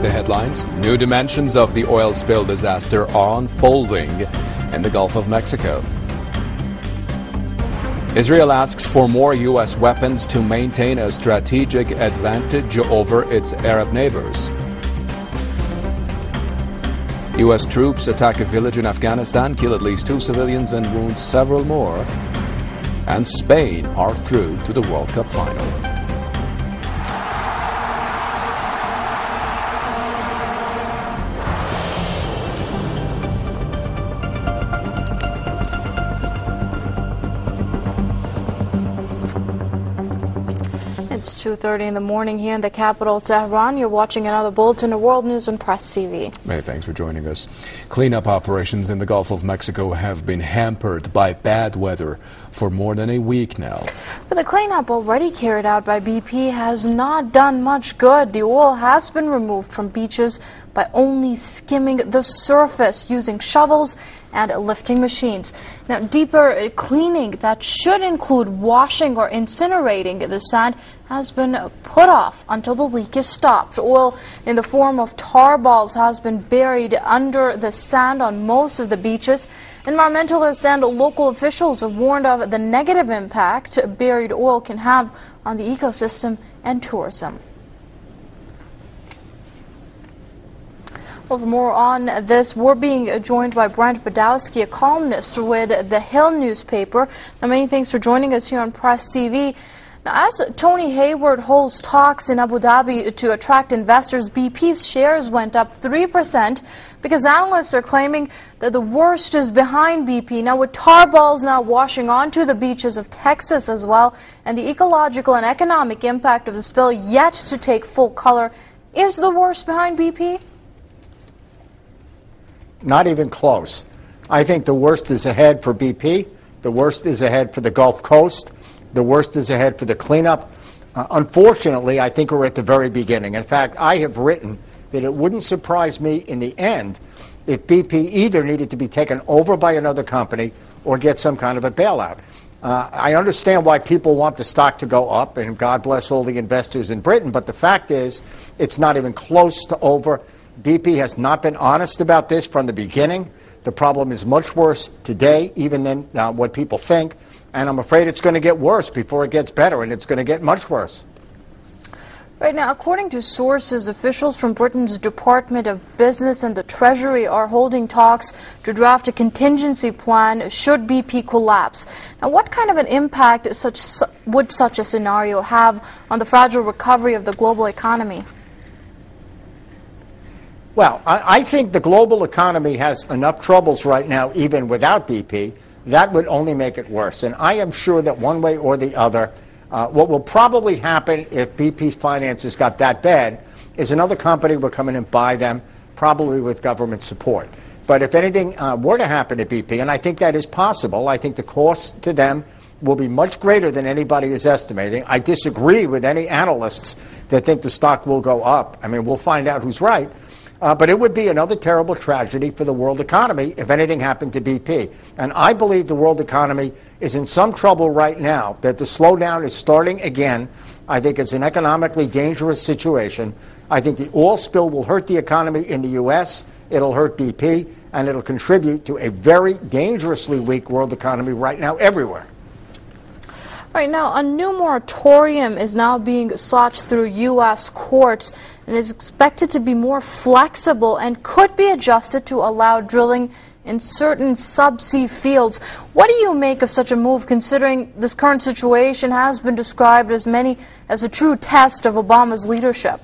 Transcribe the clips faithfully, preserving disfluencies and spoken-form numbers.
the headlines. New dimensions of the oil spill disaster are unfolding in the Gulf of Mexico. Israel asks for more U S weapons to maintain a strategic advantage over its Arab neighbors. U S troops attack a village in Afghanistan, kill at least two civilians and wound several more. And Spain are through to the World Cup final. It's two thirty in the morning here in the capital, Tehran. You're watching another bulletin of World News on Press T V. Hey, thanks for joining us. Cleanup operations in the Gulf of Mexico have been hampered by bad weather for more than a week now. But the cleanup already carried out by B P has not done much good. The oil has been removed from beaches by only skimming the surface using shovels and lifting machines. Now, deeper cleaning that should include washing or incinerating the sand has been put off until the leak is stopped. Oil in the form of tar balls has been buried under the sand on most of the beaches. Environmentalists and local officials have warned of the negative impact buried oil can have on the ecosystem and tourism. Well, for more on this, we're being joined by Brent Badowski, a columnist with The Hill newspaper. Now, many thanks for joining us here on Press T V. Now, as Tony Hayward holds talks in Abu Dhabi to attract investors, B P's shares went up three percent because analysts are claiming that the worst is behind B P. Now, with tar balls now washing onto the beaches of Texas as well, and the ecological and economic impact of the spill yet to take full color, is the worst behind B P? Not even close. I think the worst is ahead for B P. The worst is ahead for the Gulf Coast. The worst is ahead for the cleanup. Uh, unfortunately, I think we're at the very beginning. In fact, I have written that it wouldn't surprise me in the end if B P either needed to be taken over by another company or get some kind of a bailout. Uh, I understand why people want the stock to go up, and God bless all the investors in Britain, but the fact is it's not even close to over. B P has not been honest about this from the beginning. The problem is much worse today, even than uh, what people think. And I'm afraid it's going to get worse before it gets better, and it's going to get much worse. Right now, according to sources, officials from Britain's Department of Business and the Treasury are holding talks to draft a contingency plan should B P collapse. Now, what kind of an impact such, would such a scenario have on the fragile recovery of the global economy? Well, I, I think the global economy has enough troubles right now, even without B P. That would only make it worse. And I am sure that one way or the other, uh, what will probably happen if B P's finances got that bad is another company will come in and buy them, probably with government support. But if anything uh, were to happen to B P, and I think that is possible, I think the cost to them will be much greater than anybody is estimating. I disagree with any analysts that think the stock will go up. I mean, we'll find out who's right. Uh, but it would be another terrible tragedy for the world economy if anything happened to B P. And I believe the world economy is in some trouble right now, that the slowdown is starting again. I think it's an economically dangerous situation. I think the oil spill will hurt the economy in the U S, it'll hurt B P, and it'll contribute to a very dangerously weak world economy right now everywhere. Right now, a new moratorium is now being sought through U S courts and is expected to be more flexible and could be adjusted to allow drilling in certain subsea fields. What do you make of such a move, considering this current situation has been described as many as a true test of Obama's leadership?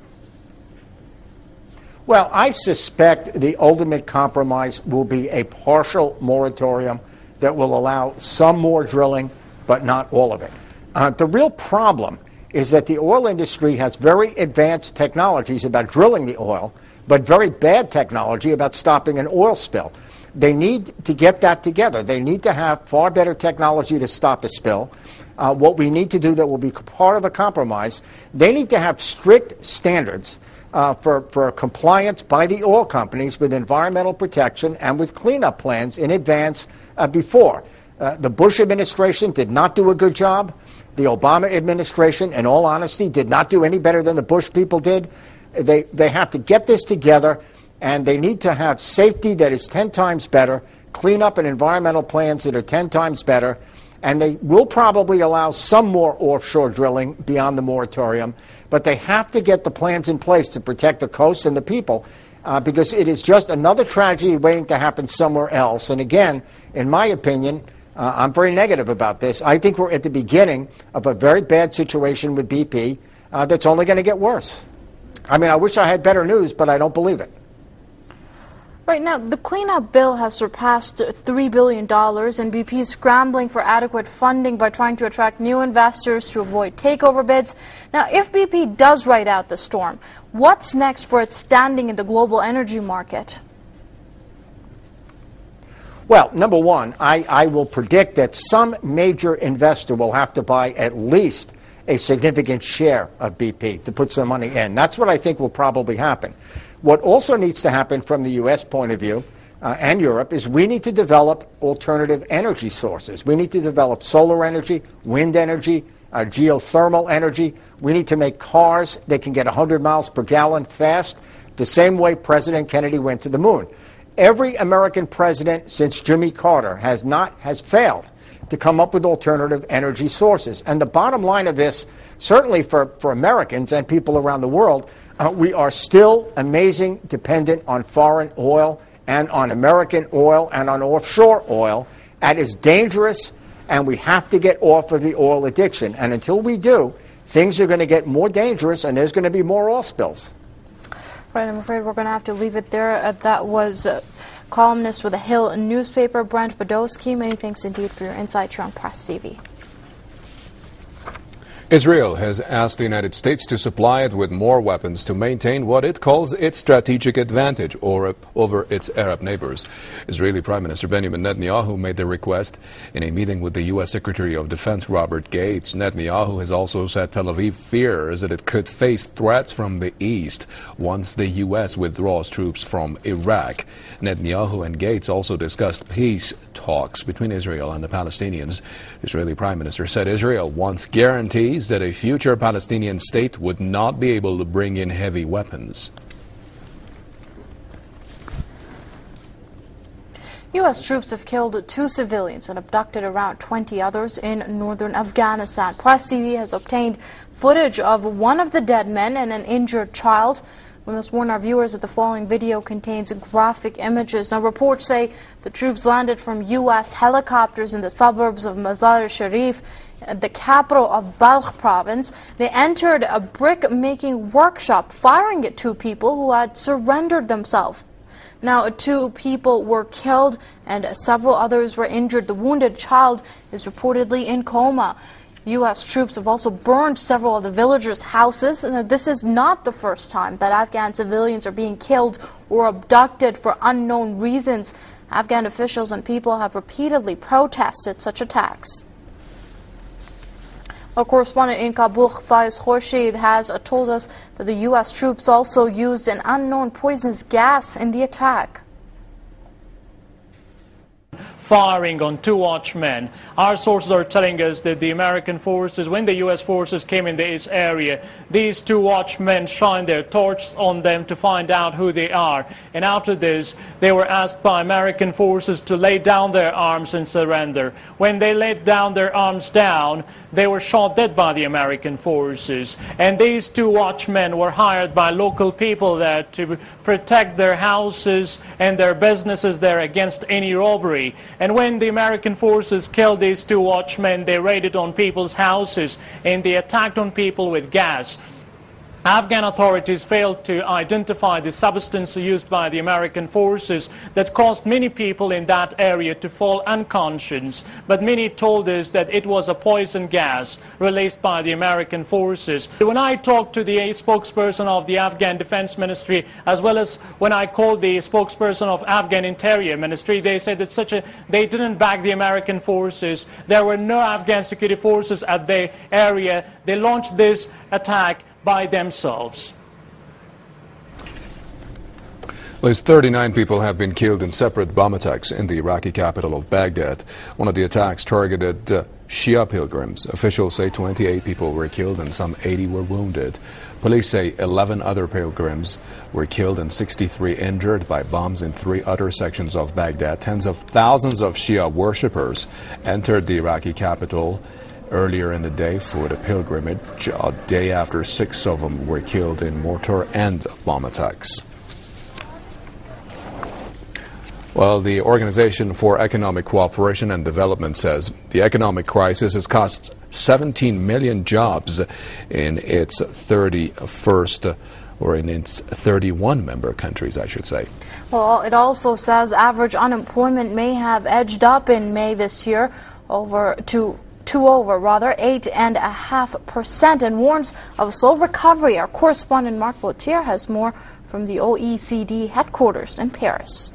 Well, I suspect the ultimate compromise will be a partial moratorium that will allow some more drilling, but not all of it. Uh, the real problem is that the oil industry has very advanced technologies about drilling the oil, but very bad technology about stopping an oil spill. They need to get that together. They need to have far better technology to stop a spill. Uh, what we need to do that will be part of a compromise, they need to have strict standards uh, for, for compliance by the oil companies with environmental protection and with cleanup plans in advance uh, before. Uh, the Bush administration did not do a good job. The Obama administration, in all honesty, did not do any better than the Bush people did. They, they have to get this together, and they need to have safety that is ten times better, cleanup and environmental plans that are ten times better, and they will probably allow some more offshore drilling beyond the moratorium, but they have to get the plans in place to protect the coast and the people, uh, because it is just another tragedy waiting to happen somewhere else. And again, in my opinion, uh, I'm very negative about this. I think we're at the beginning of a very bad situation with B P uh, that's only going to get worse. I mean, I wish I had better news, but I don't believe it. Right now, the cleanup bill has surpassed three billion dollars, and B P is scrambling for adequate funding by trying to attract new investors to avoid takeover bids. Now, if B P does ride out the storm, what's next for its standing in the global energy market? Well, number one, I, I will predict that some major investor will have to buy at least a significant share of B P to put some money in. That's what I think will probably happen. What also needs to happen from the U S point of view uh, and Europe is we need to develop alternative energy sources. We need to develop solar energy, wind energy, uh, geothermal energy. We need to make cars that can get one hundred miles per gallon fast, the same way President Kennedy went to the moon. Every American president since Jimmy Carter has not has failed to come up with alternative energy sources. And the bottom line of this, certainly for, for Americans and people around the world, Uh, we are still amazing dependent on foreign oil and on American oil and on offshore oil. That is dangerous, and we have to get off of the oil addiction. And until we do, things are going to get more dangerous, and there's going to be more oil spills. Right, I'm afraid we're going to have to leave it there. Uh, that was uh, columnist with the Hill newspaper, Brent Badowski. Many thanks indeed for your insight here on Press T V. Israel has asked the United States to supply it with more weapons to maintain what it calls its strategic advantage or, over its Arab neighbors. Israeli Prime Minister Benjamin Netanyahu made the request in a meeting with the U S Secretary of Defense Robert Gates. Netanyahu has also said Tel Aviv fears that it could face threats from the east once the U S withdraws troops from Iraq. Netanyahu and Gates also discussed peace talks between Israel and the Palestinians. The Israeli Prime Minister said Israel wants guarantees that a future Palestinian state would not be able to bring in heavy weapons. U S troops have killed two civilians and abducted around twenty others in northern Afghanistan. Press T V has obtained footage of one of the dead men and an injured child. We must warn our viewers that the following video contains graphic images. Now, reports say the troops landed from U S helicopters in the suburbs of Mazar-e-Sharif, the capital of Balkh province. They entered a brick-making workshop, firing at two people who had surrendered themselves. Now, two people were killed and several others were injured. The wounded child is reportedly in coma. U S troops have also burned several of the villagers' houses. Now, this is not the first time that Afghan civilians are being killed or abducted for unknown reasons. Afghan officials and people have repeatedly protested such attacks. Our correspondent in Kabul, Faiz Khorshid, has told us that the U S troops also used an unknown poisonous gas in the attack. Firing on two watchmen. Our sources are telling us that the American forces, when the U S forces came in this area, these two watchmen shined their torches on them to find out who they are. And after this, they were asked by American forces to lay down their arms and surrender. When they laid down their arms down, they were shot dead by the American forces. And these two watchmen were hired by local people there to protect their houses and their businesses there against any robbery. And when the American forces killed these two watchmen, they raided on people's houses and they attacked on people with gas. Afghan authorities failed to identify the substance used by the American forces that caused many people in that area to fall unconscious. But many told us that it was a poison gas released by the American forces. When I talked to the spokesperson of the Afghan Defense Ministry, as well as when I called the spokesperson of Afghan Interior Ministry, they said that such a, they didn't back the American forces. There were no Afghan security forces at the area. They launched this attack by themselves. At least thirty-nine people have been killed in separate bomb attacks in the Iraqi capital of Baghdad. One of the attacks targeted uh, Shia pilgrims. Officials say twenty-eight people were killed and some eighty were wounded. Police say eleven other pilgrims were killed and sixty-three injured by bombs in three other sections of Baghdad. Tens of thousands of Shia worshippers entered the Iraqi capital earlier in the day for the pilgrimage, a day after six of them were killed in mortar and bomb attacks. Well, the Organization for Economic Cooperation and Development says the economic crisis has cost seventeen million jobs in its thirty-first, or in its thirty-one member countries, I should say. Well, it also says average unemployment may have edged up in May this year over to to over rather eight and a half percent, and warns of a slow recovery. Our correspondent Mark Bautier has more from the O E C D headquarters in Paris.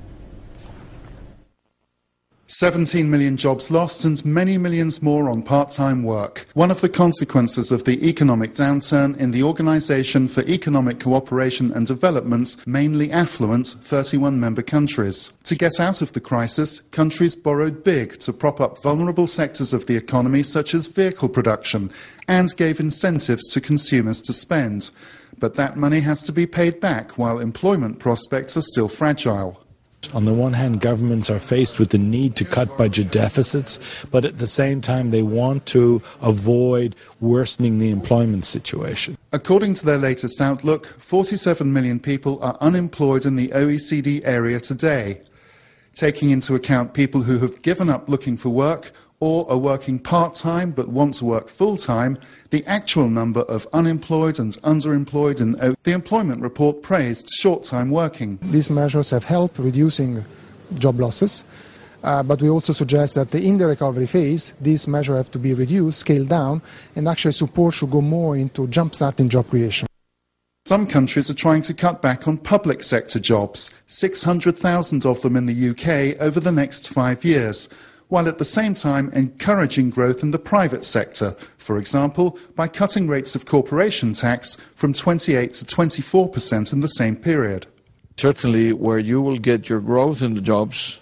seventeen million jobs lost and many millions more on part-time work. One of the consequences of the economic downturn in the Organization for Economic Cooperation and Development's mainly affluent thirty-one member countries. To get out of the crisis, countries borrowed big to prop up vulnerable sectors of the economy such as vehicle production and gave incentives to consumers to spend. But that money has to be paid back while employment prospects are still fragile. On the one hand, governments are faced with the need to cut budget deficits, but at the same time they want to avoid worsening the employment situation. According to their latest outlook, forty-seven million people are unemployed in the O E C D area today. Taking into account people who have given up looking for work or are working part-time but want to work full-time, the actual number of unemployed and underemployed in o the employment report praised short-time working. These measures have helped reducing job losses, uh, but we also suggest that in the recovery phase, these measures have to be reduced, scaled down, and actually support should go more into jump-starting job creation. Some countries are trying to cut back on public sector jobs, six hundred thousand of them in the U K over the next five years. While at the same time encouraging growth in the private sector, for example, by cutting rates of corporation tax from twenty-eight to twenty-four percent in the same period. Certainly where you will get your growth in the jobs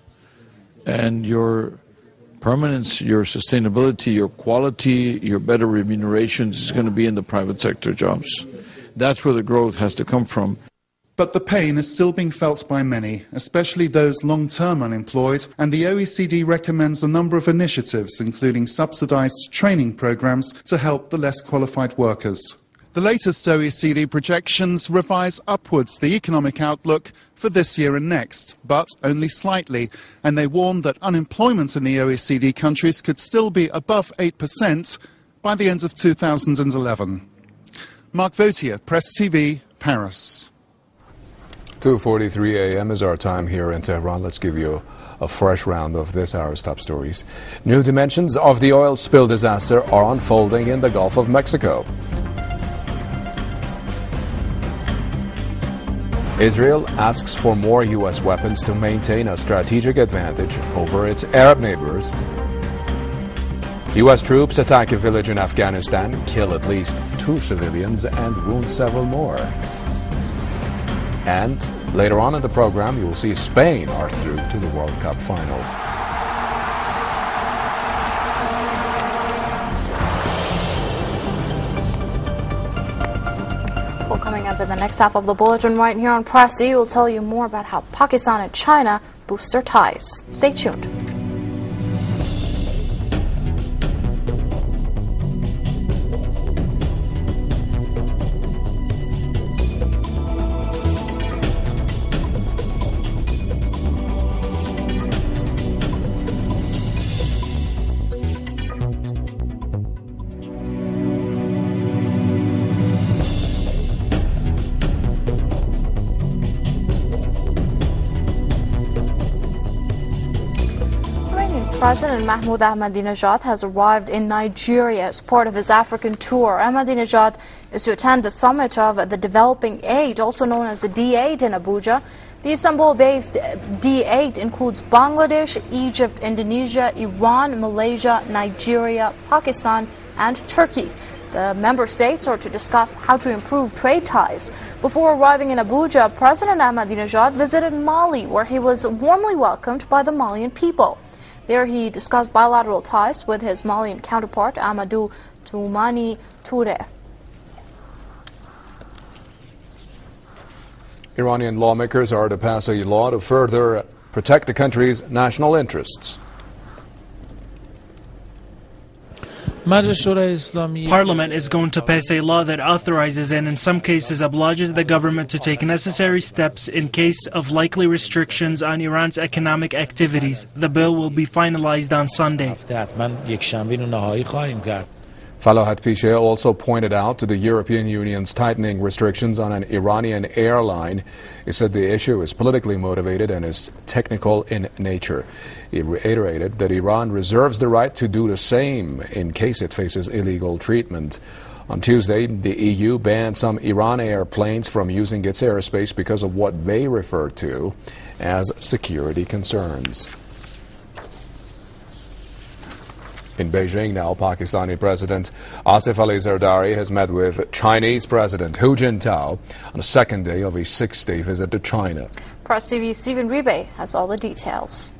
and your permanence, your sustainability, your quality, your better remunerations is going to be in the private sector jobs. That's where the growth has to come from. But the pain is still being felt by many, especially those long-term unemployed, and the O E C D recommends a number of initiatives, including subsidised training programmes to help the less qualified workers. The latest O E C D projections revise upwards the economic outlook for this year and next, but only slightly, and they warn that unemployment in the O E C D countries could still be above eight percent by the end of two thousand eleven. Mark Vautier, Press T V, Paris. two forty-three a m is our time here in Tehran. Let's give you a, a fresh round of this hour's top stories. New dimensions of the oil spill disaster are unfolding in the Gulf of Mexico. Israel asks for more U S weapons to maintain a strategic advantage over its Arab neighbors. U S troops attack a village in Afghanistan, kill at least two civilians and wound several more. And later on in the program, you will see Spain are through to the World Cup final. Well, coming up in the next half of the bulletin right here on Press E, we'll tell you more about how Pakistan and China boost their ties. Stay tuned. President Mahmoud Ahmadinejad has arrived in Nigeria as part of his African tour. Ahmadinejad is to attend the summit of the Developing Eight, also known as the D eight in Abuja. The Istanbul-based D eight includes Bangladesh, Egypt, Indonesia, Iran, Malaysia, Nigeria, Pakistan, and Turkey. The member states are to discuss how to improve trade ties. Before arriving in Abuja, President Ahmadinejad visited Mali, where he was warmly welcomed by the Malian people. There he discussed bilateral ties with his Malian counterpart, Amadou Toumani Touré. Iranian lawmakers are to pass a law to further protect the country's national interests. Parliament is going to pass a law that authorizes and in some cases obliges the government to take necessary steps in case of likely restrictions on Iran's economic activities. The bill will be finalized on Sunday. Falahat Pishe also pointed out to the European Union's tightening restrictions on an Iranian airline. He said the issue is politically motivated and is technical in nature. He reiterated that Iran reserves the right to do the same in case it faces illegal treatment. On Tuesday, the E U banned some Iran airplanes from using its airspace because of what they refer to as security concerns. In Beijing now, Pakistani President Asif Ali Zardari has met with Chinese President Hu Jintao on the second day of a six-day visit to China. Press T V's Stephen Ribe has all the details.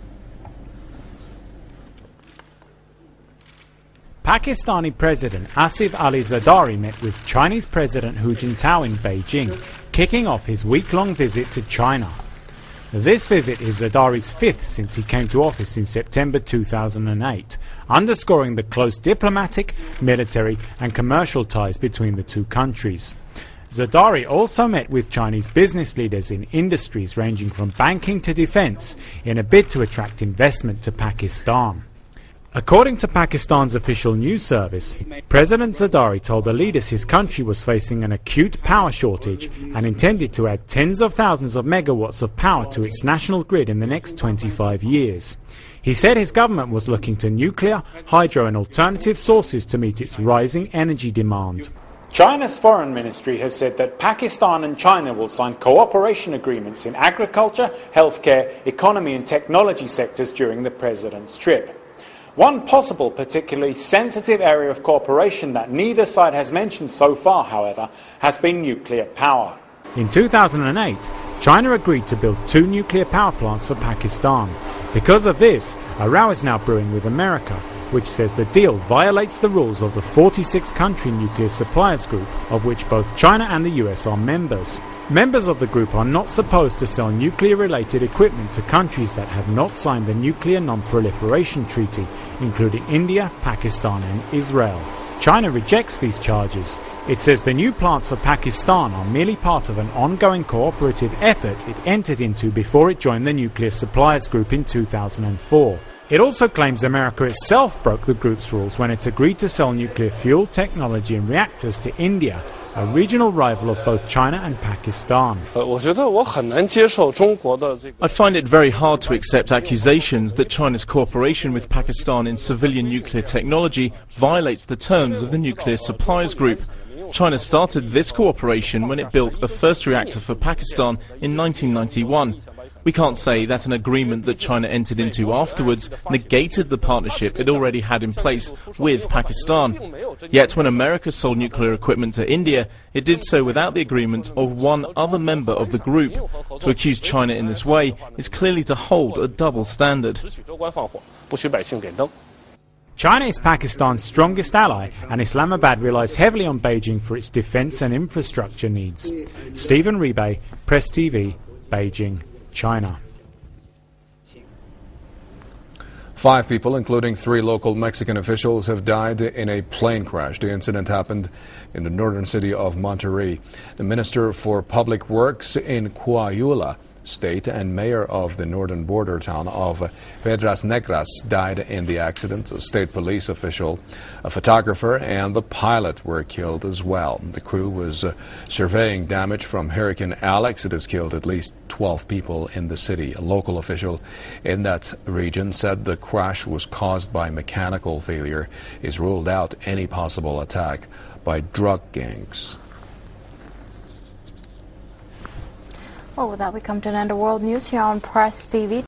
Pakistani President Asif Ali Zardari met with Chinese President Hu Jintao in Beijing, kicking off his week-long visit to China. This visit is Zardari's fifth since he came to office in September two thousand eight, underscoring the close diplomatic, military and commercial ties between the two countries. Zardari also met with Chinese business leaders in industries ranging from banking to defense in a bid to attract investment to Pakistan. According to Pakistan's official news service, President Zardari told the leaders his country was facing an acute power shortage and intended to add tens of thousands of megawatts of power to its national grid in the next twenty-five years. He said his government was looking to nuclear, hydro and alternative sources to meet its rising energy demand. China's foreign ministry has said that Pakistan and China will sign cooperation agreements in agriculture, healthcare, economy and technology sectors during the president's trip. One possible particularly sensitive area of cooperation that neither side has mentioned so far, however, has been nuclear power. In two thousand eight, China agreed to build two nuclear power plants for Pakistan. Because of this, a row is now brewing with America, which says the deal violates the rules of the forty-six country nuclear suppliers group, of which both China and the U S are members. Members of the group are not supposed to sell nuclear-related equipment to countries that have not signed the Nuclear Non-Proliferation Treaty, including India, Pakistan and Israel. China rejects these charges. It says the new plants for Pakistan are merely part of an ongoing cooperative effort it entered into before it joined the Nuclear Suppliers Group in two thousand four. It also claims America itself broke the group's rules when it agreed to sell nuclear fuel technology and reactors to India, a regional rival of both China and Pakistan. I find it very hard to accept accusations that China's cooperation with Pakistan in civilian nuclear technology violates the terms of the Nuclear Suppliers Group. China started this cooperation when it built a first reactor for Pakistan in nineteen ninety-one. We can't say that an agreement that China entered into afterwards negated the partnership it already had in place with Pakistan. Yet when America sold nuclear equipment to India, it did so without the agreement of one other member of the group. To accuse China in this way is clearly to hold a double standard. China is Pakistan's strongest ally, and Islamabad relies heavily on Beijing for its defense and infrastructure needs. Stephen Ribe, Press T V, Beijing, China. Five people, including three local Mexican officials, have died in a plane crash. The incident happened in the northern city of Monterrey. The Minister for Public Works in Coahuila State and mayor of the northern border town of Piedras Negras died in the accident. A state police official, a photographer, and the pilot were killed as well. The crew was uh, surveying damage from Hurricane Alex. It has killed at least twelve people in the city. A local official in that region said the crash was caused by mechanical failure. He's ruled out any possible attack by drug gangs. Well, with that, we come to an end of World News here on Press T V.